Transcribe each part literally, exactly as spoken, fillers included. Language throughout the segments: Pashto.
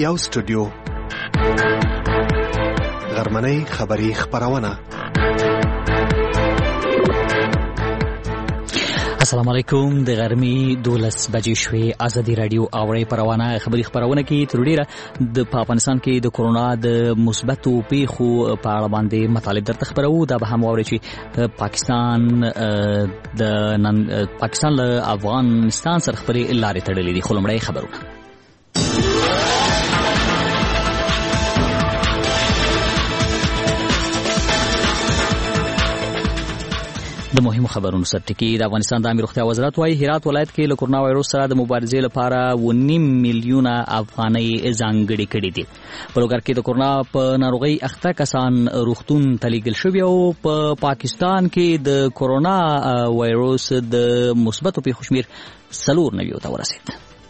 یو سټوډیو غرمنۍ خبری خبرونه. السلام علیکم. د غرمې دولس بجې شوې. ازادي رادیو اوري پروانه خبری خبرونه کې تر ډیره د افغانستان کې د کورونا د مثبتو پیښو په اړه باندې مطالب درته خبرو. دا به هم اوري چې پاکستان د پاکستان له افغانستان سره خبرې لارې تړلې دي. خلمړی خبرونه د مهمو خبرونو سرټکی. د افغانستان د امیر روغتیا وزارت وايي هرات ولایت کې له کورونا وایروس سره د مبارزې لپاره و نیم میلیونه افغانۍ ځانګړي کړي دي. په لوګر کې د کورونا په ناروغۍ اخته کسان روغتون ته لیږل شوي او په پاکستان کې د کورونا وایروس د مثبتو پیښو شمېر څلور نویو ته ورسېد.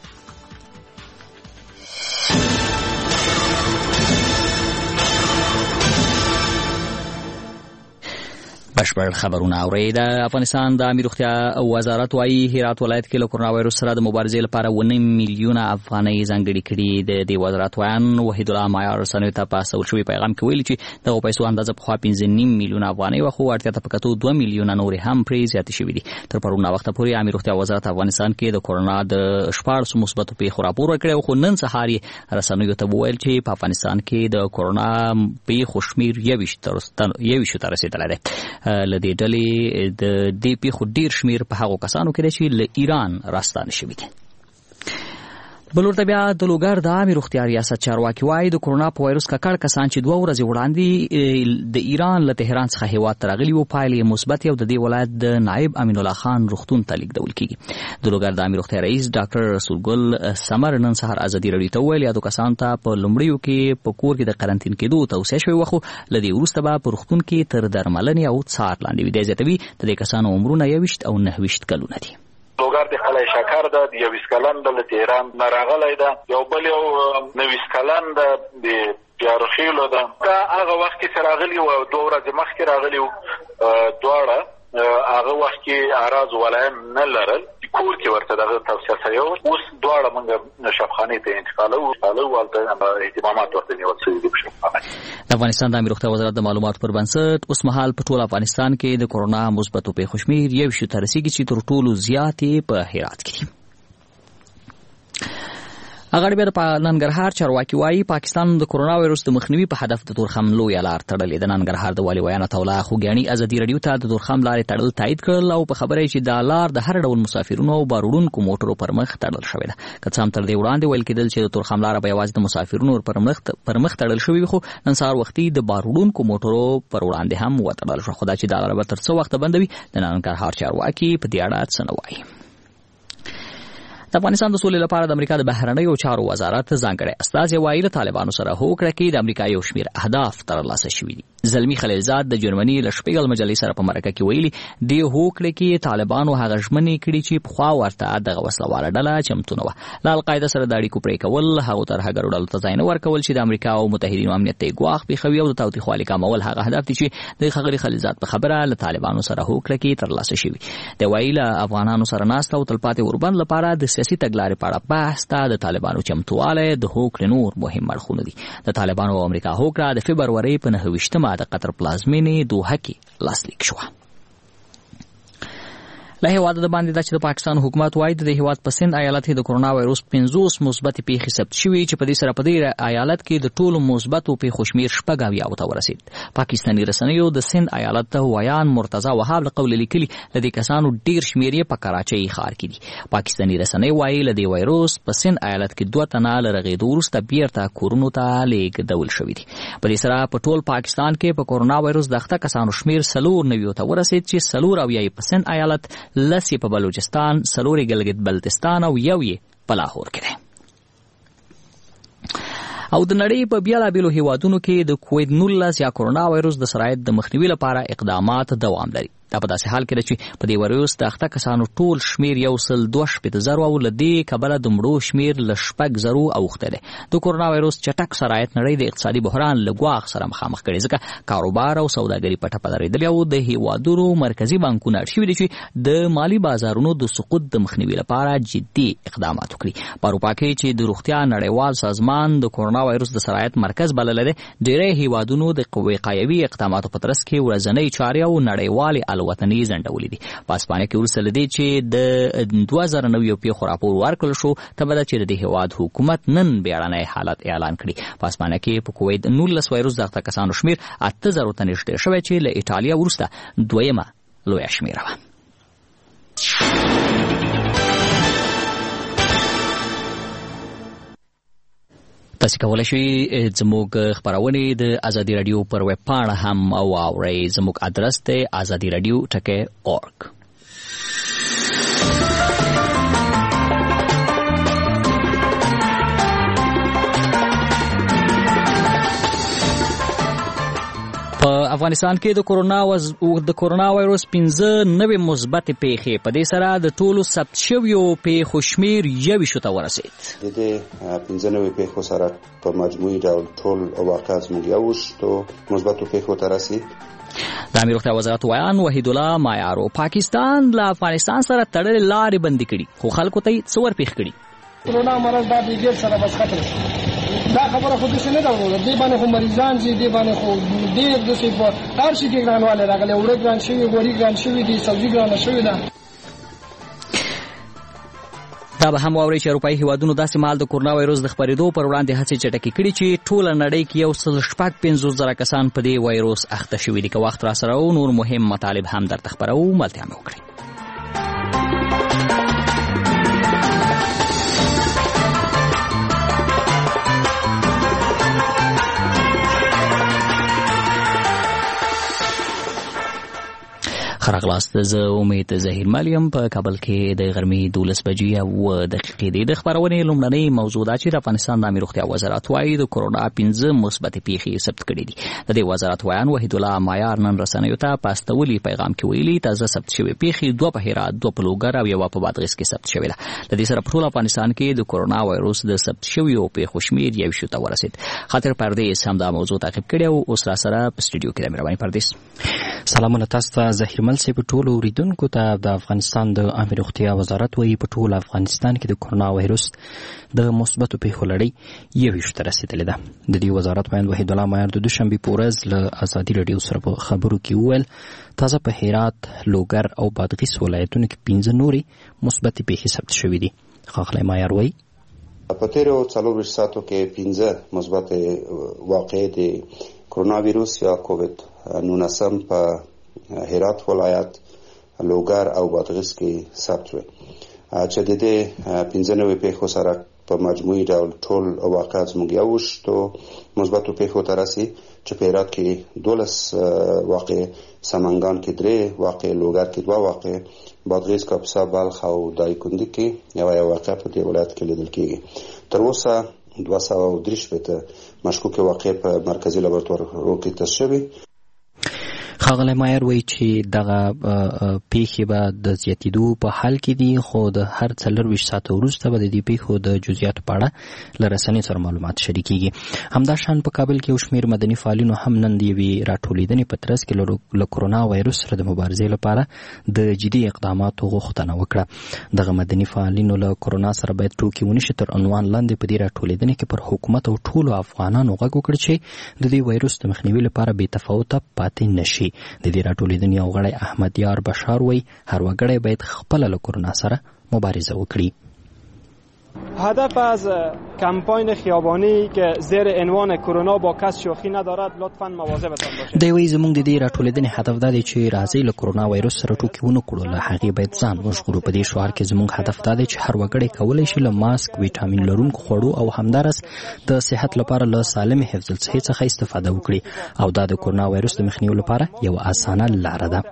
بشپړ خبرونه اورئ. د افغانستان د امیر روغتیا وزارت وايي هرات ولایت کې له کورونا وایروس سره د مبارزې لپاره و نیم میلیونه افغانۍ ځانګړي کړي. د دې وزارت وایان وحید الله معیار رسنیو ته په استول شوي پیغام کې ویلي چې دغه پیسو اندازه پخوا پنځه نیم میلیونه افغانۍ وه، خو اړتیا ته په کتو دوه میلیونه نورې هم پرې زیاتې شوي دي. تر پرون وخته پورې امیر روغتیا وزارت افغانستان کې د کورونا د شپاړسو مثبتو پیښو راپور ورکړی، خو نن سهار یې رسنیو ته وویل چې په افغانستان کې د کورونا پیښو شمېر یویشتو ته رسېدلی دی. له دې ډلې د دې پیښو ډېر شمېر په هغو کسانو کې دی چې له ایران راستانه شوي دي. بلور ته بیا د لوګر د عامې روغتیا ریاست چارواکي وایي د کورونا په وایروس ککړ کسان چې دوه ورځې وړاندې د ایران له تهران څخه هېواد ته راغلي وو پایلې یې مثبت او د دې ولایت د نایب امین الله خان روغتون ته لیږدول کېږي. د لوګر د عامې روغتیا رئیس ډاکټر رسول ګل سمر نن سهار ازادي راډیو ته وویل یادو کسانو ته په لومړیو کې په کور کې د قرنطین کېدو توصیه شوې وه، خو له دې وروسته به په روغتون کې تر درملنې او څار لاندې وي. دی زیاتوي د دې کسانو عمرونه یویشت او نهه ویشت کلونه دي. لوګر د خلای شکر ده، د یویشت کلن د له تهران نه راغلی ده، یو بل یو نویشت کلن ده د پیارخیلو ده. دا هغه وخت کې چې راغلي وو، دوه ورځې مخکې راغلي وو، دواړه هغه وخت کې اعراض ولایم نه لرل، کور کې ورته دغه توصیه شوې وه. اوس دواړه موږ شفاخانې ته انتقالوو او هلته اهتمامات ورته نیول شوي دي په شفاخانه کې. د افغانستان د امیر روغتیا وزارت د معلوماتو پر بنسټ اوس مهال په ټول افغانستان کې د کورونا مثبتو پیښو شمېر یویشتو ته رسېږي چې تر ټولو زیات یې په هرات کې دي. اغاړه بیا د ننګرهار چارواکي وایي پاکستان د کورونا وایروس د مخنیوي په هدف د تورخم لویه لار تړلې ده. ننګرهار د والي ویاند الله خوګیاڼي ازادي راډیو ته د تورخم لارې تړل تایید کړل او په خبره چې دا لار د هر ډول مسافرونو او باروړونکو موټرو پر مخ تړل شوې ده. که څه هم تر دې وړاندې ویل کېدل چې د تورخم لاره به یوازې د مسافرونو پر مخ پر مخ تړل شوې خو نن سهار وختي د باروړونکو موټرو پر وړاندې هم وتړل شو. خو دا چې دا لاره به تر څه وخته بنده وي د ننګرهار چارواکي په دې اړه څه نه وایي. د افغانستان د سولې لپاره د امریکا د بهرنیو چارو وزارت ځانګړی استازی وایي له طالبانو سره هوکړه کې د امریکا یو شمېر اهداف ترلاسه شوي دي. زلمی خلیلزاد د جرمني له شپیګل مجلې سره په مرکه کې ویلي دې هوکړه کې طالبانو هغه ژمنې کړي چې پخوا ورته دغه وسلواله ډله چمتو نه وه. له القاعده سره د اړیکو پرې کول، هغو ترهګرو ډلو ته ځای نه ورکول چې د امریکا او متحدینو امنیت ته یې ګواښ پېښوي او د تاوتریخوالي کمول هغه اهداف دي چې د ښاغلي خلیلزاد په خبره له طالبانو سره هوکړه کې ترلاسه شوي. دی وایي له افغانانو سره ناسته او تلپاتې اوربند لپاره د سیاسي تګلارې په اړه بحث ته د طالبانو چمتوالی د هوکړې نور مهم اړخونه دي. د طالبانو او امریکا هوکړه د فبرورۍ په نهه ویشتمه د قطر پلازمینې دوحه کې لاسلیک شوه. له هېواده د باندې دا چې د پاکستان حکومت وایي د هېواد په سند ایالت کې د کورونا وایروس پنځوس مثبتې پیښې ثبت شوي چې په دې سره په دې ایالت کې د ټولو مثبتو پیښو شمېر شپږ اویاوو ته ورسېد. پاکستاني رسنیو د سند ایالت ته ویان مرتضی وهاب له قوله لیکلي له دې کسانو ډېر شمېر یې په کراچۍ ښار کې دي. پاکستاني رسنۍ وایي له دې وایروس په سند ایالت کې دوه تنه له رغېدو وروسته بېرته کورونو ته لیږدول شوي دي. په دې سره په ټول پاکستان کې په کورونا وایروس د اخته کسانو شمېر څلور نویو ته ورسېد چې څلور اویا یې په سند ایالت، لس یې په بلوچستان، څلور یې ګلګت بلتستان او یو یې په لاهور کې دی. او د نړۍ په بیلابیلو هیوادونو کې د کووید نولس یا کورونا وایروس د سرایت د مخنیوي لپاره اقدامات دوام لري. دا په داسې حال کې ده چې په دې ویروس د اخته کسانو ټول شمیر یو سل دوه شپېته زرو او له دې کبله د مړو شمیر له شپږ زرو اوښتی دی. د کورونا ویروس چټک سرایت نړۍ د اقتصادي بحران له ګواښ سره مخامخ کړي، ځکه کاروبار او سوداګري په ټپه درېدلې او د هیوادونو مرکزي بانکونه اړ شوي دي چې د مالي بازارونو د سقوط د مخنیوي لپاره جدي اقدامات وکړي. په اروپا کې چې د روغتیا نړیوال سازمان د کورونا ویروس د سرایت مرکز بللی دی، ډېری هیوادونو د وقایوي اقداماتو په ترڅ کې ورځنۍ چارې او نړیوالې الوتنې ځنډولې دي. په اسپانیا کې وروسته له دې چې د دوه زره نویو پیښو راپور ورکړل شو، تبه ده چې د دې هیواد حکومت نن بیړنی حالت اعلان کړي. په اسپانیا کې په کووید نولس ویروس د اخته کسانو شمیر اته زرو ته نږدې شوی چې له ایټالیا وروسته دویمه لویه شمیره وه. تاسو کولی شئ زموږ خپرونې د ازادي راډیو پر ویب پاڼه هم واورئ. زموږ ادرس دی ازادي راډیو ټکی اورګ. په افغانستان کې د کورونا وز... د کورونا وایروس پنځه نوې مثبتې پیښې، په دې سره د ټولو ثبت شویو پیښو شمیر یویشتو ته ورسید. د دې پنځه نوې پیښو سره په مجموعي ډول ټول واقعات زموږ یویشتو مثبتو پیښو ته رسید. د امیر روغتیا وزارت ویان وحید الله مایارو پاکستان له افغانستان سره تړلې لارې بندي کړي، خو خلکو ته یې څه ورپېښ کړي. کورونا مرض دا د ګیر سره بس ختم شي. دا خبره خو داسې نه ده وروره، دې باندې خو مریضان چې دې باندې خو ډېر داسې په هر شي کې ګرانوالی راغلی، اوړه ګران شوي، غوړي ګران شوي دي، سبزي ګرانه شوې ده. دا به هم واورئ چې اروپایي هیوادونو داسې مهال د کورونا ویروس د خپرېدو پر وړاندې هڅې چټکې کړي چې ټوله نړۍ کې یو سل شپږ پنځوس زره کسان په دې ویروس اخته شوي دي. که وخت را سره و نور مهم مطالب هم درته خپروو، ملتیا مې وکړئ. خراغلاست، زه امید ظهیر ملیم. په کابل کې د غرمې دولس بجې او دقیقې دي. د خپرونې لومړنۍ موضوع دا چې د افغانستان د امیر روغتیا وزارت وایي د کورونا پنځه مثبتې پیښې ثبت کړي دي. د دې وزارت ویان وحید الله مایار نن رسنیو ته په استولي پیغام کې ویلي تازه ثبت شوې پیښې دوه په هرات، دوه په لوګر او یوه په بادغیس کې ثبت شوې ده. د دې سره په ټول افغانستان کې د کورونا وایروس د ثبت شویو پیښو شمیر یویشتو ته ورسید. خاطر پردیس هم دا موضوع تعقیب کړی او اوس را سره په سټوډیو کې د مهرباني پردیس. سلامونه تاسو ته. ظهیر مل صاحب ټولو اوریدونکو ته د افغانستان د امیر روغتیا وزارت وایي په ټول افغانستان کې د کورونا وایروس د مثبتو پیښو لړۍ یویشتو ته رسېدلې ده. د دې وزارت ویاند وحید الله مایار د دوشنبې په ورځ له ازادي راډیو سره په خبرو کې وویل تازه په هرات، لوګر او بادغیس ولایتونو کې پنځه نورې مثبتې پیښې ثبت شوې دي. ښاغلی مایار وایي په تیرو څلورویشت ساعتو کې پنځه مثبتې واقعې د کورونا ویروس یا کووید نولسم په هرات ولایت، لوګر او بادغیس کې ثبت شوې، چې د دې پنځه نوې پیښو سره په مجموعي ډول ټول واقعات زموږ یویشتو مثبتو پیښو ته رسید، چې په هرات کې دولس واقع، سمنګان کې درې واقع، لوګر کې دوه واقع، بادغیس، کاپیسا، بلخ او دایکنډي کې یوه یوه واقع په دې ولایت کې لیدل کېږي. تر اوسه دوه سوه او درې شپېته مشکوکې واقع په مرکزي لابراتوارونو کې تست شوي. ښاغلی مایر وایي چې دغه پیښې به د زیاتېدو په حال کې دي، خو د هر څلرویشت ساعته وروسته به د دې پیښو د جزئیاتو په اړه له رسنیو سره معلومات شریکېږي. همداشان په کابل کې یو شمېر مدني فعالینو هم نن د یوې راټولېدنې په ترڅ کې له کورونا وایروس سره د مبارزې لپاره د جدي اقداماتو غوښتنه وکړه. دغه مدني فعالینو له کورونا سره باید ټوکې ونشي تر عنوان لاندې په دې راټولېدنې کې پر حکومت او ټولو افغانانو غږ وکړ چې د دې وایروس د مخنیوي لپاره بې تفاوته پاتې نشي. د دې راټولېدنې یو غړی احمد یار بشار وایي هر وګړی باید خپله له کورونا سره مبارزه وکړي. هدف از کمپاین خیابانی که زیر عنوان کرونا با کس شوخی ندارد لطفاً مواظبتان باشید. دی وایي زموږ د دې راټولېدنې هدف دا دی چې راځئ له کورونا وایروس سره ټوکې ونه کړو، له هغې باید ځان وژغورو. په دې شعار کې زموږ هدف دا دی چې هر وګړی کولی شي له ماسک، ویټامین لرونکو خوړو او همدارس د صحت لپاره له سالم حفظ الصحې څخه استفاده وکړي، او دا د کورونا وایروس د مخنیوي لپاره یوه اسانه لاره ده.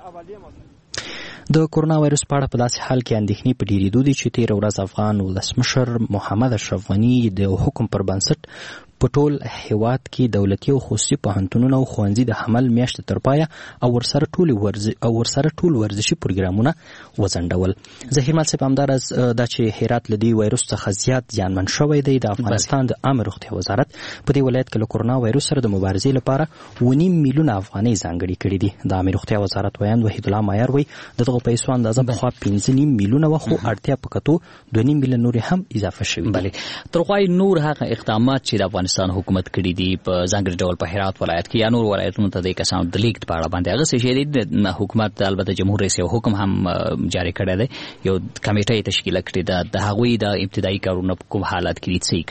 د کورونا وایروس په اړه په داسې حال کې اندېښنې په ډېرېدو دي چې تېره ورځ افغان ولسمشر محمد اشرف غني د حکم پر بنسټ په ټول هیواد کې دولتي او خصوصي پوهنتونونه او ښوونځي د حمل میاشتې تر پایه او ورسره ټول ورزش او ورسره ټول ورزشي پروګرامونه وځنډول. ظهیر مل صاحب، همداراز دا چې هرات له دې وایروس څخه زیات زیانمن شوی دی، د افغانستان د عامه روغتیا وزارت په دې ولایت کې له کورونا وایروس سره د مبارزې لپاره اوه نیم میلیونه افغانۍ ځانګړي کړي دي. د عامه روغتیا وزارت ویاند وحید الله مایار وایي د دغه پیسو اندازه پخوا پنځه نیم میلیونه وه، خو اړتیا په کتو دوه نیم میلیونه نورې هم اضافه شوي. بلې تر خوا نور هغه اقدامات چې د افغانستان حکومت کړي دي په ځانګړي ډول په هرات ولایت کې یا نور ولایتونو ته د کسانو د لیږد په اړه باندې هغه څه چې د حکومت البته جمهور رئیس یو حکم هم جاری کړی دی، یو کمیټه یې تشکیل کړې ده، د هغوی د ابتدایي کارونه په کوم حالت کې دي څه یې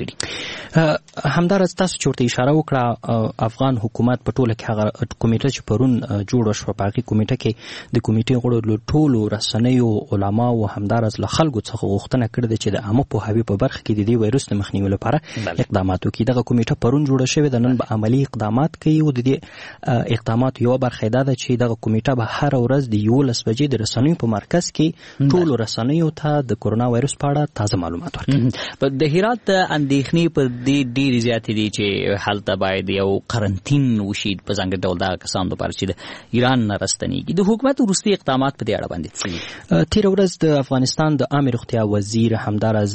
کړي؟ همداراز تاسو چې ورته اشاره وکړه، افغان حکومت په ټوله کې هغه کمیټه چې پرون جوړه شوه، په هغې کمیټه کې د کمیټې غړو له ټولو رسنیو، علماو، همداراز له خلکو څخه غوښتنه کړې ده چې د عامه پوهاوي په برخه کې د دې وایروس د مخنیوي لپاره اقدامات وکړي. دغه کمیټه پرون جوړه شوې ده، نن به عملي اقدامات کوي او د دې اقداماتو یوه برخه دا ده چې دغه کمیټه به هره ورځ د یولس بجې د رسنیو په مرکز کې ټولو رسنیو ته د کورونا وایروس په اړه تازه معلومات ورکړي. د هرات اندېښنې په دې ډېرې زیاتې دي چې هلته باید یو قرنطین وشي په ځانګړي ډول دغه کسانو لپاره چې د ایران نه راستنېږي. د حکومت وروستي اقدامات په دې اړه باندې څه؟ تېره ورځ د افغانستان د عامې روغتیا وزیر، همداراز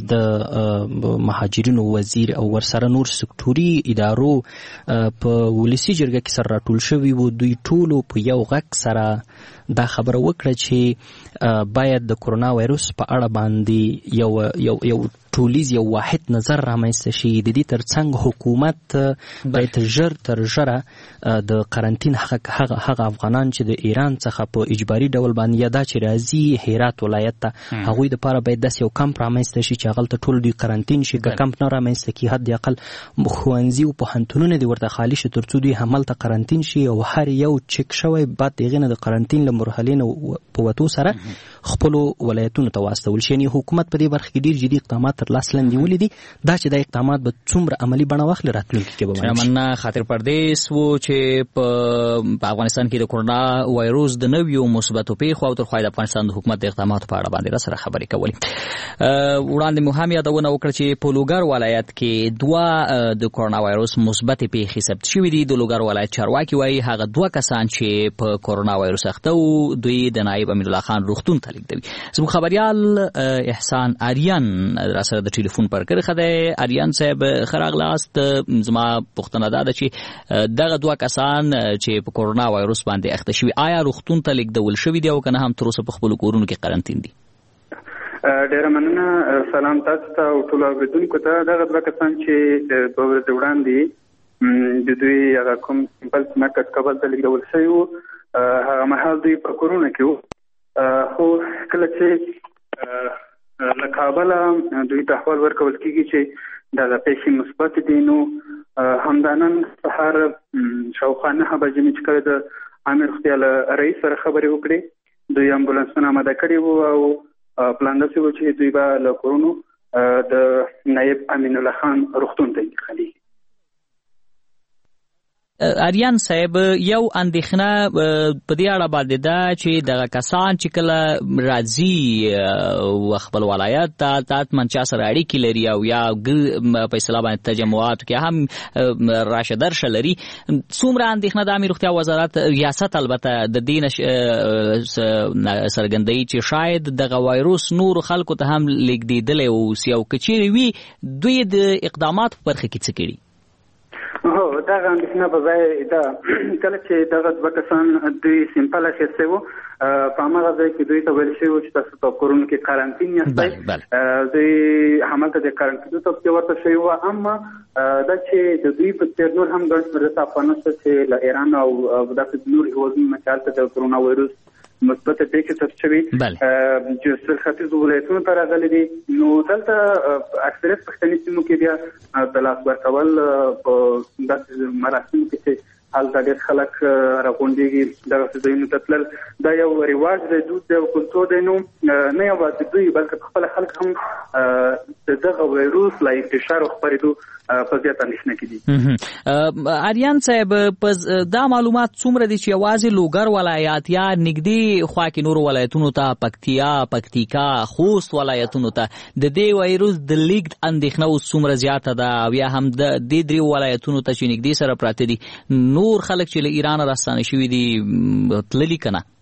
د مهاجرینو وزیر او ورسره نور سکتوري ادارو په ولسي جرګه کې سره راټول شوي وو. دوی ټولو په یو غږ سره دا خبره وکړه چې باید د کورونا وایروس په اړه باندې یو یو یو ټولیز یو واحد نظر رامنځته شي. د دې ترڅنګ حکومت باید ژر تر ژره د قرنطین هغه هغه افغانان چې د ایران څخه په اجباري ډول باندې یا دا چې راځي هرات ولایت ته، هغوی دپاره باید داسې یو کمپ رامنځته شي چې هغلته ټول دوی قرنطین شي. که کمپ نه رامنځته کړي، حد اقل ښوونځي او پوهنتونونه دې ورته خالي شي تر څو دوی هملته قرنطین شي او هر یو چک شوی بعد د هغې نه د قرنطین له مرحلې نه په وتو سره خپلو ولایتونو ته واستول شي. یعنې حکومت په دې برخه کې ډېر جدي اقدامات تر لاس لاندې نیولي دي. دا چې دا اقدامات به څومره عملي بڼه واخلي راتلونکي کې به معلوم شي. شمنه خاطر پردیس و چې په افغانستان کې د کورونا وایروس د نویو مثبتو پیښو او تر خوا د افغانستان د حکومت د اقداماتو په اړه باندې راسره خبرې کولې. وړاندې مو هم یادونه وکړه چې په لوګر ولایت کې دوه د کورونا وایروس مثبتې پیښې ثبت شوي دي. د لوګر ولایت چارواکي وایي هغه دوه کسان چې په کورونا وایروس اخته وو دوی د نایب امین الله خان روغتون ته لیږدوي. زموږ خبریال احسان آریان راسره د ټلیفون پر کرښه دی. آریان صاحب ښه راغلاست. زما پوښتنه دا ده چې دغه دوه کسان چې په کورونا وایروس باندې اخته شوي آیا روغتون ته لیږدول شوي دي او که نه هم تر اوسه په خپلو کورونو کې قرنطین دي؟ ډیره مننه. سلام تاسو ته او ټولو اورېدونکو ته. دغه دوه کسان چې دوه ورځې وړاندې د دوی هغه کوم سمپل مرکز کابل ته لیږدول شوي وو، هغه مهال دوی په کورونه کې وو، خو کله چې له کابله دوی ته احوال ورکول کېږي چې دغه پیښې مثبت دي، نو همدا نن سهار شاوخوا نهه بجې مې چې کله د عامې روغتیا له رئیس سره خبرې وکړې، دوی امبولانسونه آماده کړي وو او پلان داسې و چې دوی به له کورونو د نایب امین الله خان روغتون ته انتقالېږي. آریان صاحب، یو اندېښنه په دې اړه باندې ده چې دغه کسان چې کله راځي و خپل ولایت ته تاتمن چا سره اړیکې لري او یا په اصطلاح باندې تجمعاتو کې هم راشه درشه لري، څومره اندېښنه د عامې روغتیا وزارت ریاست البته د دې څرګندوي چې شاید دغه وایروس نورو خلکو ته هم لیږدېدلی اوسي او که چیرې وي دوی د اقداماتو په برخه کې څه کړي؟ هو دغه اندېښنه په ځای ده. کله چې دغه دوه کسان دوی سمپل اخیستی وو، په هماغه ځای کې دوی ته ویل شوي وو چې تاسو په کورونو کې قرنطین یاستئ. دوی همالته د قرنطین توصیه ورته شوې وه، اما دا چې د دوی په څېر نور هم ګڼ شمېر داسې افغانان شته چې له ایران او داسې نور هېوادونو نه چې هلته د کورونا وایروس مثبته پیښې ثبت شوي چې سل ختیځو ولایتونو ته راغلي دي، نو دلته اکثریت پښتني سیمو کې بیا د لاس ورکول په داسې مراسمو کې چې هلته ډېر خلک راغونډېږي دغسې ځایونو ته تلل دا یو رواج دی دود دی او کلتور دی نو نه یوازې دوی بلکې خپله خلک هم د دغه وایروس له انتشار او خپرېدو په زیات اندېښنه کې دي. اریان صاحب دا معلومات څومره دي چې یوازې لوګر ولایت یا نږدې خوا کې نورو ولایتونو ته پکتیا پکتیکا خوست ولایتونو ته د دې وایروس د لیږد اندېښنه اوس څومره زیاته ده او یا هم د دې درې ولایتونو ته چې نږدې سره پراته دي نور خلک چې له ایرانه راستانه شوي دي تللي که نه؟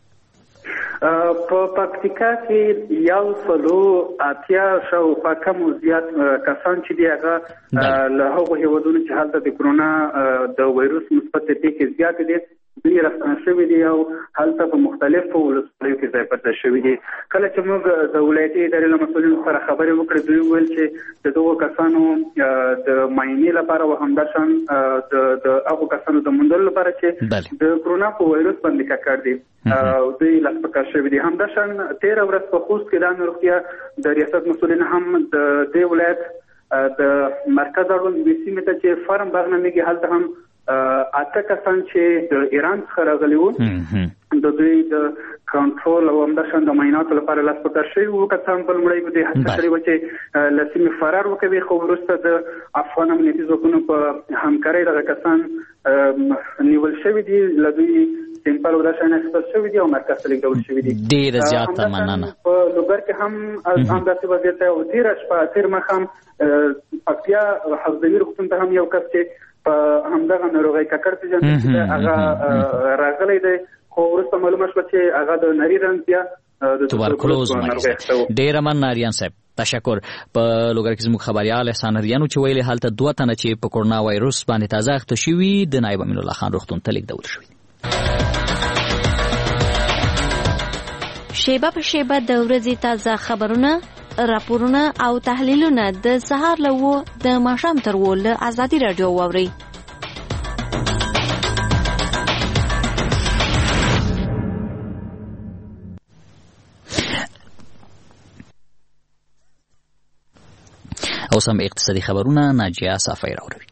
په پکتیکا کې یو سلو اتیا شاوخوا کم او زیات کسان چې دي هغه له هغو هېوادونو چې هلته د کرونا د وایروس مثبت پیښې زیاتې دي دوی راستانه شوي دي او هلته په مختلفو ولسوالیو کې ځای پر ځای شوي دي. کله چې موږ د ولایتي ادارې له مسؤلینو سره خبرې وکړې دوی وویل چې د دغو کسانو د معاینې لپاره او همداشان د هغو کسانو د موندلو لپاره چې د کرونا په وایروس باندې ککړ دي دوی لاسپکار شوي دي. همداشان تېره ورځ په خوست کې د عامې روغتیا د ریاست مسؤلین هم د دې ولایت د مرکز اړوند یوې سیمې ته چې فارم باغ نومیږي هلته هم اته کسان چې د ایران څخه راغلي وو د دوی د کنټرول او همداشان د معایناتو لپاره لاسپکار شوي وو. کسان په لومړی به دوی هڅه کړې وه چې له سیمې فرار وکوي خو وروسته د افغان امنیتي ځواکونو په همکارۍ دغه کسان نیول شوي دي له دوی سیمپل او داشان اخیستل شوي دي او مرکز ته لیږدول شوي دي. ډېره زیاته مننه. په لوګر کې هم همداسې وضعیت دی او تېره شپه تېر ماښام پکتیا حفظوي روغتون ته هم یو کس چې په همدغه ناروغۍ ککړ پېژندل چې هغه راغلی دی خو وروسته معلومه شوه چې هغه د نري رنځ یا د توبرکلوز مریض دی. ډېره مننه اریان صاحب، تشکر. په لوګر کې زموږ خبریال احسان اریانو چې ویلي هلته دوه تنه چې په کرونا وایروس باندې تازه اخته شوي د نایب امین الله خان روغتون ته لیږدول شوي. شیبه په شیبه د ورځې تازه خبرونه، راپورونه او تحلیلونه د سهار له اوه د ماښام تر اوه له ازادي راډیو واورئ. اوس هم اقتصادي خبرونه ناجیه صافی راوړي.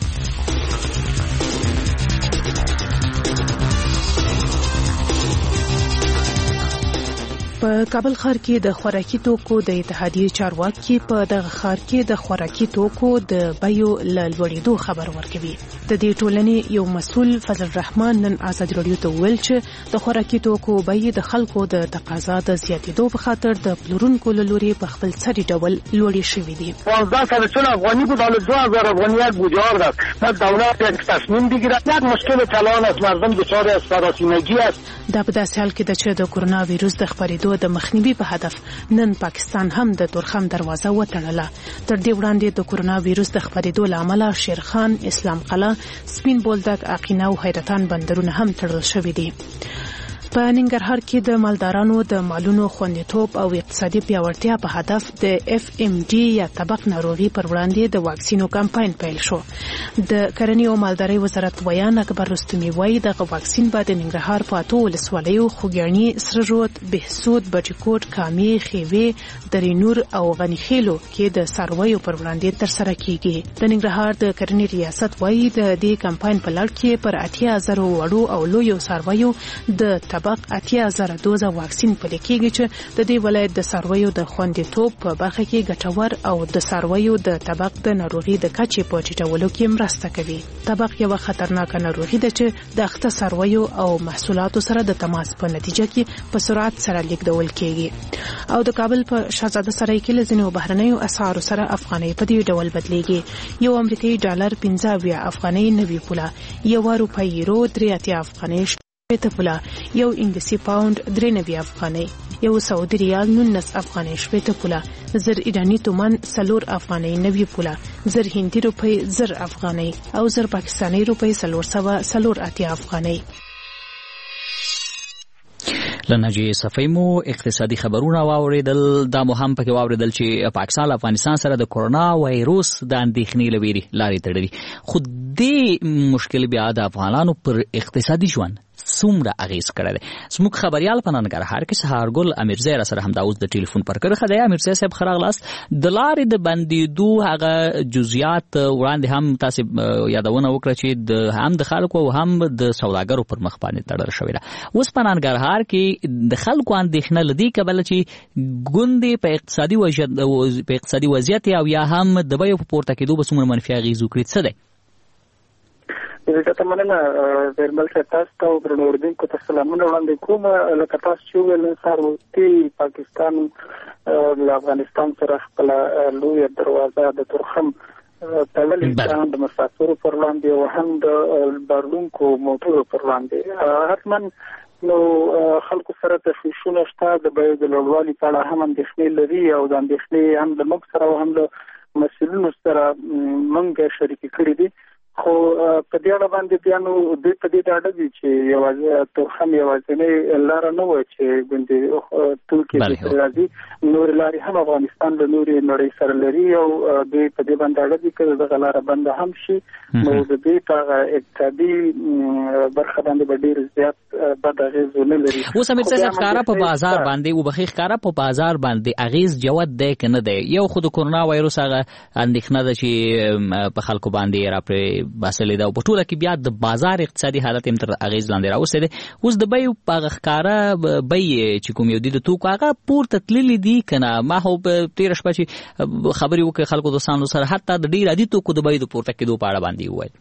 په کابل ښار کې د خوراکي توکو د اتحادیې چارواکي په دغه ښار کې د خوراکي توکو د بیو له لوړېدو خبر ورکوي. د دې ټولنې یو مسؤل فضل الرحمن نن ازادي راډیو ته وویل چې د خوراکي توکو بیې د خلکو د تقاضا د زیاتېدو په خاطر د پلورونکو له لوري په خپل سري ډول لوړې شوي دي. پانزده سال چون افغانی بود حالا دو هزار افغانی یک بودجه است. ما دولت یک تصمیم بگیرد یک مشکل کلان است، مردم دچار سراسیمگی است. دا په داسې حال کې ده چې د کرونا ویروس د خپرېدو د مخنیوي په هدف نن پاکستان هم د تورخم دروازه وتړله. تر دې وړاندې د کرونا ویروس د خپرېدو له امله شیرخان، اسلام قلعه، سپین بولدک، عقینه او حیرتان بندرونه هم تړل شوي دي. په ننګرهار کې د مالدارانو د مالونو خوندیتوب او اقتصادي پیاوړتیا په هدف د اف ام ډي یا طبق ناروغي پر وړاندې د واکسینو کمپاین پیل شو. د کرنې او مالدارۍ وزارت ویان اکبر رستمي وایي دغه واکسین به د ننګرهار په اتو ولسوالیو خوږیاڼي، سره رود، بهسود، بټيکوټ، کامې، خیوې، درینور او غنیخیلو کې د څارویو پر وړاندې ترسره کیږي. د ننګرهار د کرنې ریاست وایي د دې کمپاین په لړ کې پر اتیا زره وړو او لویو څارویو د طبق اتیا زره دوزه واکسین پلي کېږي چې د دې ولایت د څارویو د خوندیتوب په برخه کې ګټور او د څارویو د طبق د ناروغي د کچې په ټیټولو کې مرسته کوي. طبق یوه خطرناکه ناروغي ده چې د اخته څارویو او محصولاتو سره د تماس په نتیجه کې په سرعت سره لیږدول کېږي او د کابل په شهزاده سرای کې له ځینو بهرنیو اسعارو سره افغانۍ په دې ډول بدلیږي. یو امریکایي ډالر پنځه اویا افغانۍ نوي پوله، یو روپۍ یورو درې اتیا افغانۍ شپېته پوله، یو انګلیسي پاوند درې نوي افغانۍ، یو سعودي ریال نولس افغانۍ شپېته پوله، زر ایراني تومان څلور افغانۍ نوي پوله، زر هندي روپۍ زر افغانۍ او زر پاکستاني روپۍ څلور سوه څلور اتیا افغانۍ. لنجی صفی مو اقتصادي خبرونه واوریدل. دا مو هم پکې واوریدل چې پاکستان له افغانستان سره د کرونا وایروس د اندېښنې له ویرې لارې تړلي، خو دې مشکل بیا د افغانانو پر اقتصادي ژوند څومره اغیز کړی دی. زموږ خبریال په ننګرهار کې سهارګل امیرزی را سره همدا اوس د ټلیفون پر کرښه دی. امیرزی صاحب ښه راغلاست. د لارې د بندېدو هغه جزئیات وړاندې هم تاسو یادونه وکړه چې د هم د خلکو او هم د سوداګرو پر مخ باندې تړل شوې ده. اوس په ننګرهار کې د خلکو اندېښنه له دې کبله چې ګوندې په اقتصادي وضعیت په اقتصادي وضعیت او یا هم د بیو په پورته کېدو به څومره منفي اغېز وکړي، څه دی؟ زه مننه بیرمل صاحب، تاسو ته او درنو اورېدونکو ته سلامونه وړاندې کوم. لکه تاسو چې وویل نن سهار وختي پاکستان له افغانستان سره خپله لویه دروازه د تورخم تړلې ده، هم د مسافرو پر وړاندې او هم د بارونکو موټرو پر وړاندې. حتما نو خلکو سره تشویشونه شته، د بیو د لوړوالي په اړه هم اندېښنې لري او د اندېښنې هم د موږ سره او هم د مسؤلینو سره موږ شریکې کړي دي. خو په دې اړه باندې بیا نو دوی په دې ډاډه دي چې یوازې تورخم یوازینۍ لاره نه وه چې ګوندې توکي دې راځي، نورې لارې هم افغانستان له نورې نړۍ سره لري او دوی په دې باندې ډاډه دي که دغه لاره بنده هم شي نو د دوی په هغه اقتصادي برخه باندې به ډېر زیات بد اغېز ونه لري. اوس امیرزی صاحب ښکاره په بازار باندې وبخښئ ښکاره په بازار باندې اغېز جوت دی که نه دی؟ یو خو د کورونا وایرس هغه اندېښنه ده چې په خلکو باندې راپرې باسلې ده او په ټوله کې بیا د بازار اقتصادي حالت هم تر اغېز لاندې راوستی دی. اوس د بیو په هغه ښکاره بیې چې کوم یو دي د توکو هغه پورته تللي دي که نه؟ ما خو په تېره شپه چې خبرې وکړې خلکو دوستانو سره حتی د ډېر عادي توکو د بیو د پورته کېدو په اړه باندې وویل.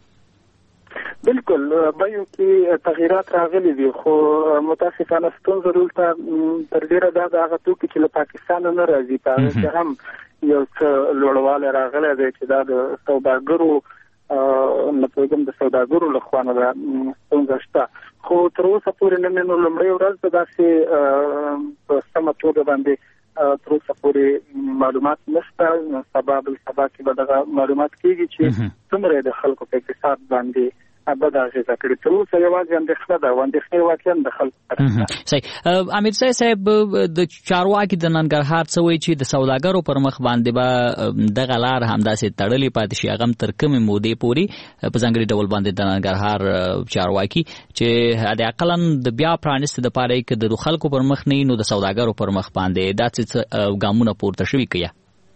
بالکل بیو کې تغییرات راغلي دي، خو متاسفانه ستونزه دلته تر ډېره دا د هغه توکي چې له پاکستانه نه راځي په هغه کې هم یو څه لوړوالی راغلی دی چې دا د سوداګرو نه پوهېږم د سوداګرو له خوا نه ده ستونزه شته. خو تر اوسه پورې نن نو لومړۍ ورځ ده داسې په سمه توګه باندې تر اوسه پورې معلومات نشته. سبا بل سبا کې به دغه معلومات کېږي چې څومره د خلکو په اقتصاد باندې بد اغېزه کړي. تر اوسه یوازې اندېښنه ده او اندېښنې واقعا د خلکو سره. صحیح. امیرزی صاحب د چارواکي د ننګرهار څه وایي چې د سوداګرو پر مخ باندې به دغه لار همداسې تړلې پاتې شي، هغه هم تر کومې مودې پورې په ځانګړي ډول باندې د ننګرهار چارواکي چې حداقل د بیا پرانیستو دپاره یې که د خلکو پر مخ نه وي نو د سوداګرو پر مخ باندې داسې ګامونه پورته شوي که یا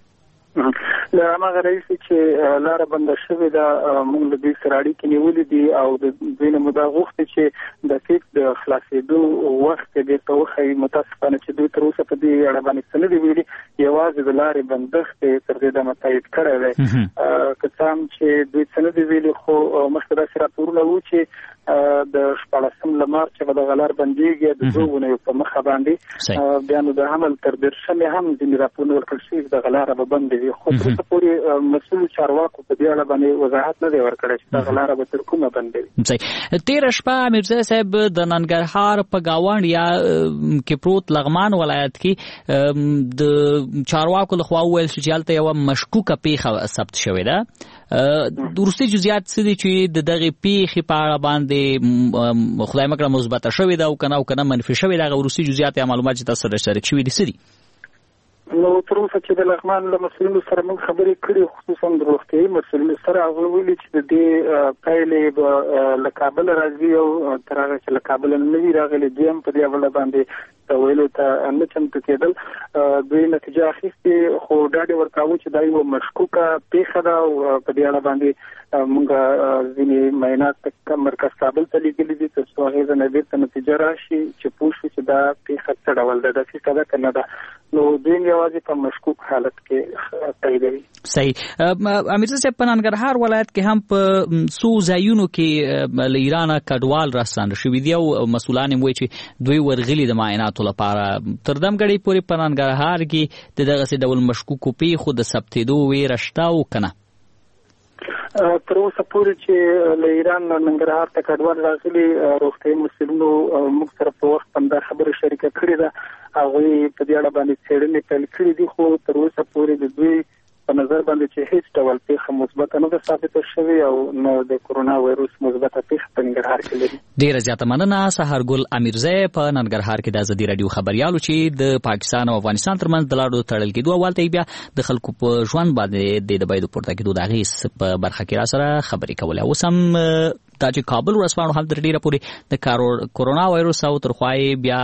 له هماغه راهیسې چې لاره بنده شوې ده موږ له دوی سره اړیکې نیولې دي او د دوی نه مو دا غوښتې چې د فیک د خلاصېدو وخت یې بېرته وښایي. متاسفانه چې دوی تر اوسه په دې اړه باندې څه نه دي ویلي، یوازې د لارې بندښت یې تر دې دمه تایید کړی دی. که څه هم چې دوی څه نه دي ویلي خو مخکې داسې راپورونه وو چې د شپاړسم له مارچه به دغه لار بندېږي د دوه اونیو په مخه باندې، بیا نو د حمل تر دېرشمې هم ځینې راپورونه ورکړل شوي چې دغه لاره به بندې وي. خو تر اوسه پورې مسؤل چارواکو په دې اړه باندې وضاحت نه دی ورکړی چې دغه لاره به تر کومه بندې وي. صحیح. تېره شپه امیرزی صاحب د ننګرهار په ګاونډ یا کې پروت لغمان ولایت کې د چارواکو لخوا وویل شو چې هلته یوه مشکوکه پیښه ثبت شوې ده. وروستي جزئیات څه دي چې د دغې پیښې په اړه باندې خدای مکړه مثبته شوې ده او که نه او که نه منفي شوې ده؟ هغه وروستي جزئیات یا معلومات چې تاسو سره شریک شوي دي څه دي؟ نو تر اوسه چې د لغمان له مسؤلینو سره موږ خبرې کړې، خصوصا د روغتیایي مسؤلینو سره، هغوی ویلي چې د دې پایلې به له کابله راځي او تر هغه چې له کابله نه وي راغلي دوی هم په دې حواله باندې ویلو ته نه چمتو کېدل. دوی نتیجه اخیستې خو ډاډ یې ورکاوه چې دا یوه مشکوکه پیښه ده او په دې اړه باندې موږ ځینې معاینات مرکز کابل ته لیږلي دي تر څو هغې نه بېرته نتیجه راشي چې پوه شو چې دا پیښه څه ډول ده، دقیقه ده که نه ده. نو دوی یوازې په مشکوک حالت کې تاییدوي. صحیح. امیرزی صاحب په ننګرهار ولایت کې هم په څو ځایونو کې له ایرانه کډوال راستانه شوي دي او مسؤلان یې وایي چې دوی ورغلي د معایناتو لپاره. تر دمګړۍ پورې په ننګرهار کې د دغسې ډول مشکوکو پیښو د ثبتېدو ویره شته او که نه؟ تر اوسه پورې چې له ایران ننګرهار ته کډوال راغلي روغتیایي مسؤلینو موږ سره په وخت همدا خبره شریکه کړې ده. هغوی په دې اړه باندې څېړنې پیل کړي دي خو تر اوسه پورې د دوی په نظر باندې چې هیڅ ډول پیښه مثبته نه ده ثابته شوې او نه د کورونا وایرس مثبته پیښه په ننګرهار کې لري. ډېره زیاته مننه. سهارګل امیرزی په ننګرهار کې د ازادي راډیو خبریالو چې د پاکستان او افغانستان ترمنځ د لارو تړل کېدو اول ته بیا د خلکو په ژوند باندې د بیو پورته کېدو د اغېز په برخه کې را سره خبرې کولې. اوس هم دا چې کابل ورځپاڼو هم تر ډیره پورې د کورونا وایروس او تر خوای بیا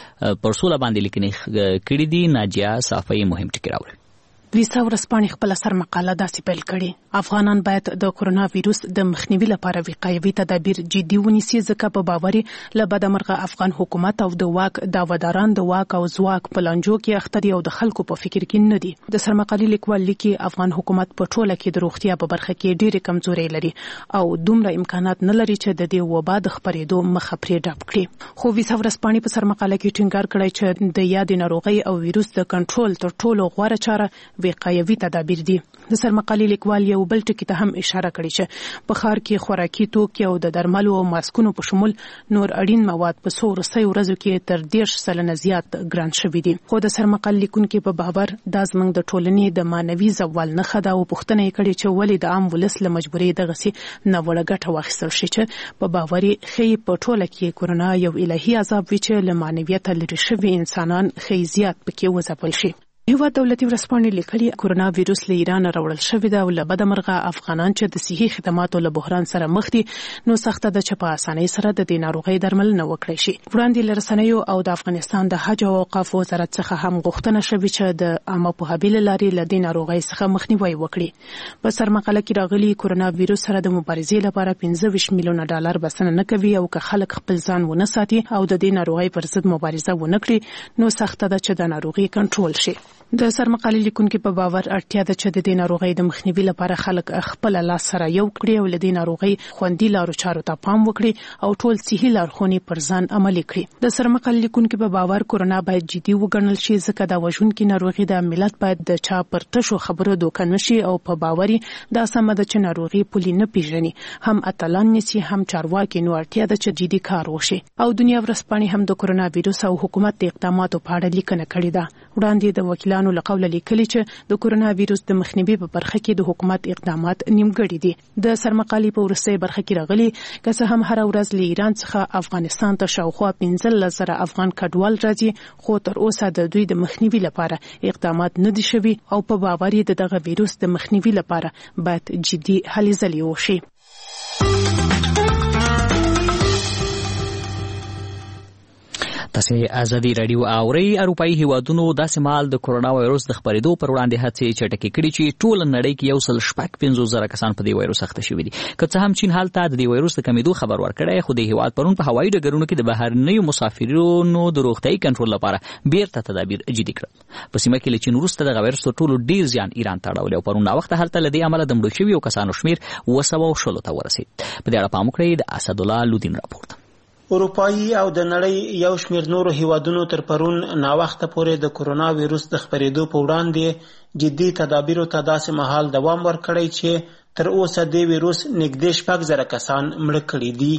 پر سوله باندې لیکنې کړي دي. ناجیه صافی مهم ټکی راوړي. ویسا ورځپاڼې خپل سر مقاله داسې پیل کړي: افغانان باید د کورونا ویروس د مخنیوي لپاره وقایوي تدابیر جدي ونیسي، ځکه په باوري له بدمرغه افغان حکومت او د واک دعواداران د واک او ځواک په لانجو کې اخته دي او د خلکو په فکر کې نه دي. د سرمقالې لیکوال لیکي افغان حکومت په ټوله کې د روغتیا په برخه کې ډېرې کمزورۍ لري او دومره امکانات نه لري چې د دې وبا د خپرېدو مخه پرې ډپ کړي. خو ویسا ورځپاڼې په سرمقاله کې ټینګار کړی چې د یادې ناروغۍ او ویروس د کنټرول تر ټولو غوره چاره وقایوي تدابیر دي. د سرمقالې لیکوال یو بل ټکی ته هم اشاره کړې چې په ښار کې خوراکي توکي او د درملو او ماسکونو په شمول نور اړین مواد په څو وروستیو ورځو کې تر دېرش سلنه زیات ګران شوي دي. خو د سرمقالې لیکونکي په باور دا زموږ د ټولنې د مانوي زوال نښه ده او پوښتنه یې کړې چې ولې د عام ولس له مجبورۍ دغسې ناوړه ګټه واخیستل شي چې په باوري ښیي په ټوله کې کورونا یو الهي عذاب وي چې له معنویته لرې شوي انسانان ښیي زیات پکې وځپل شي. هیواد دولتي ورځپاڼې لیکلي کورونا ویروس له ایران راوړل شوی ده او له بدمرغه افغانان چې د صحي خدماتو له بحران سره مخ دي نو سخته ده چې په اسانۍ سره د دې ناروغۍ درملنه وکړي شي. وړاندې له رسنیو او د افغانستان د حج او اوقاف وزارت څخه هم غوښتنه شوې چې د عامه پوهاوي له لارې له دې ناروغۍ څخه مخنیوی وکړي. په سرمقاله کې راغلي کورونا ویروس سره د مبارزې لپاره پنځه ویشت میلیونه ډالر بسنه نه کوي او که خلک خپل ځان ونه ساتي او د دې ناروغۍ پر ضد مبارزه ونه کړي نو سخته ده چې د ناروغۍ کنټرول شي. د سرمقالې لیکونکي په باور اړتیا ده چې د دې ناروغۍ د مخنیوي لپاره خلک خپل لاس سره یو کړي او له دې ناروغۍ خوندي لارو چارو ته پام وکړي او ټول صحي لارښوونې پر ځان عملي کړي. د سرمقالې لیکونکي په باور کورونا باید جدي وګڼل شي ځکه دا وژونکې ناروغي د ملت باید د چا پر تشو خبرو دوکه نشي او په باوري دا سمه ده چې ناروغي پولي نه پیژني، هم اتلان نسی هم چارواکي، نو اړتیا ده چې جدي کار وشي. او دنیا ورځپاڼې هم د کورونا ویروس او حکومت د اقداماتو په اړه لیکنه کړې ده. وړاندې د وکیلانو له قوله لیکلي چې د کورونا ویروس د مخنیوي په برخه کې د حکومت اقدامات نیمګړي دي. د سرمقالې په وروستۍ برخه کې راغلي که څه هم هره ورځ له ایران څخه افغانستان ته شاوخوا پنځلس زره افغان کډوال راځي خو تر اوسه د دوی د مخنیوي لپاره اقدامات نه دي شوي او په باور یې د دغه ویروس د مخنیوي لپاره باید جدي هلې ځلې وشي. تاسو ازادي رادیو اوري. اروپאי هیوادونو داسې مال د کورونا وایروس د خپرېدو پر وړاندې هڅې چټکې کړي چې ټول نړۍ کې یو سل شپږ پنځوس زره کسان په دې وایروس اخته شوي دي. که څه هم چین هلته د دې وایروس د کمېدو خبر ورکړی خو د هیواد پرون په هوایي ډګرونو کې د بهرنیو مسافرینو د روغتیايي کنټرول لپاره بیرته تدابیر جدي کړل. په سیمه کې له چین وروسته دغه وایروس تر ټولو ډېر زیان ایران ته اړولی او پرون ناوخته هلته له دې امله د مړو شویو کسانو شمېر اوه سوه شلو ته ورسېد. په دې اړه پام وکړئ. د اسدالله لودین راپور. اروپایي او د نړۍ یو شمېر نورو هیوادونو تر پرون ناوخته پورې د کورونا ویروس د خپرېدو په وړاندې جدي تدابیرو ته داسې مهال دوام ورکړی چې تر اوسه د ویروس نږدې شپږ زره کسان مړه کړي دي.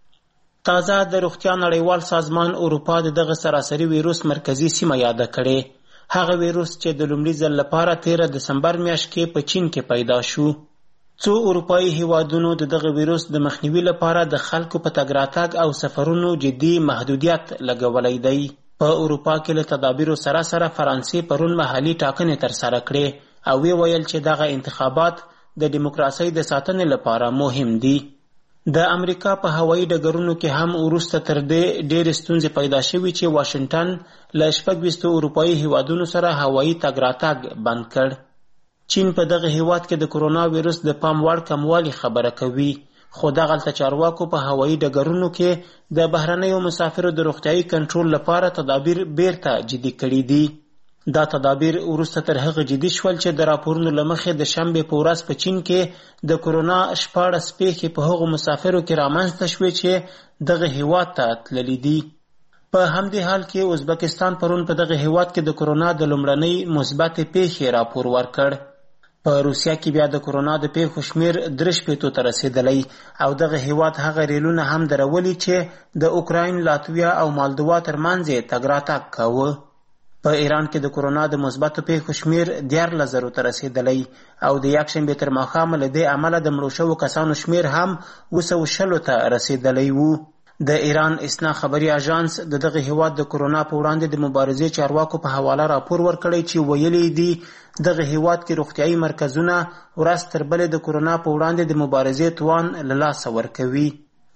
تازه د روغتیا نړیوال سازمان اروپا د دغه سراسري ویروس مرکزي سیمه یاده کړې، هغه ویروس چې د لومړي ځل لپاره تیره دسمبر میاشت کې په چین کې پیدا شو. څو اروپایي هیوادونو د دغه ویروس د مخنیوي لپاره د خلکو په تګ راتګ او سفرونو جدي محدودیت لګولی دی. په اروپا کې له تدابیرو سره سره فرانسې پرون محلي ټاکنې ترسره کړې او وی ویل چې دغه انتخابات د دیموکراسۍ د ساتنې لپاره مهم دي. د امریکا په هوایي ډګرونو کې هم وروسته تر دې ډېرې ستونزې پیدا شوي چې واشنګټن له شپږ ویشتو اروپایي هیوادونو سره هوایي تګ راتګ بند کړ. چین په دغه هیواد کې د کورونا ویروس د پام وړ کموالي خبره کوي، خو دغلته چارواکو په هوایي ډګرونو کې د بهرنیو مسافرو د روغتیايي کنټرول لپاره تدابیر بیرته جدي کړي دي. دا تدابیر وروسته تر هغه جدي شول چې د راپورونو له مخې د شنبې په ورځ په چین کې د کورونا شپاړس پیښې په هغو مسافرو کې رامنځته شوې چې دغه هیواد ته تللي دي. په همدې حال کې ازبکستان پرون په دغه هیواد کې د کورونا د لومړنۍ مثبتې پیښې راپور ورکړ. په روسیا کې بیا د کورونا د پیښو شمیر درې شپېتو ته رسېدلی او دغه هیواد هغه ریلونه هم درولي چې د اوکراین، لاتویا او مالدوا ترمنځ یې تګ راتګ کاوه. په ایران کې د کورونا د مثبتو پیښو شمیر دیارلس زرو ته رسېدلی او د یکشنبې تر ماښامه له دې امله د مړو شوو کسانو شمیر هم اوه سوه شلو ته رسېدلی و. د ایران اسنا خبري اژانس د دغه هیواد د کورونا په وړاندې د مبارزې چارواکو په حواله راپور ورکړی چې ویلي دي دغه هیواد کې روغتیايي مرکزونه ورځ تر بلې د کورونا په وړاندې د مبارزې توان له لاسه ورکوي.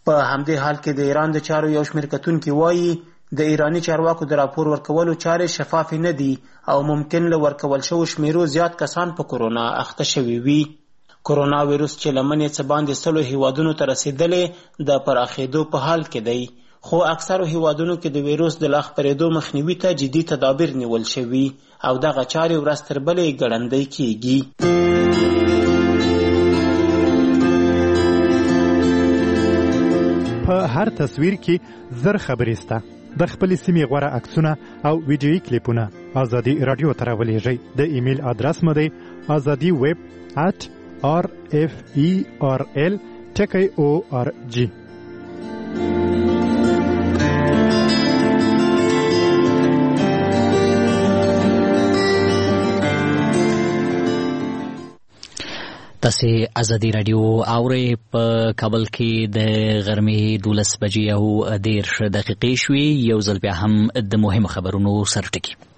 په همدې حال کې د ایران د چارو یو شمېر کتونکي وایي د ایراني چارواکو د راپور ورکولو چارې شفافې نه دي او ممکن له ورکول شوو شمیرو زیات کسان په کرونا اخته شوي وي. کرونا ویروس چې له منې څه باندې سلو هیوادونو ته رسېدلی د پراخېدو په حال کې دی، خو اکثرو هیوادونو کې د ویروس د لا خپرېدو مخنیوي ته جدي تدابیر نیول شوي او دغه چارې ورځ تر بلې ګړندۍ کیږي. په هر تصویر کې زر خبرې سته. د خپلې سیمې غوره عکسونه او ویډیویي کلیپونه ازادي راډیو ته راولېږئ. د ایمیل ادرس مو دی ازادي ویب ات آر اف ای آر ال ټکی او آر جی. تاسې ازادي راډیو اورئ. په کابل کې د غرمې دولس بجې او دېرش دقیقې شوې. یو ځل بیا هم د مهمو خبرونو سرټکي.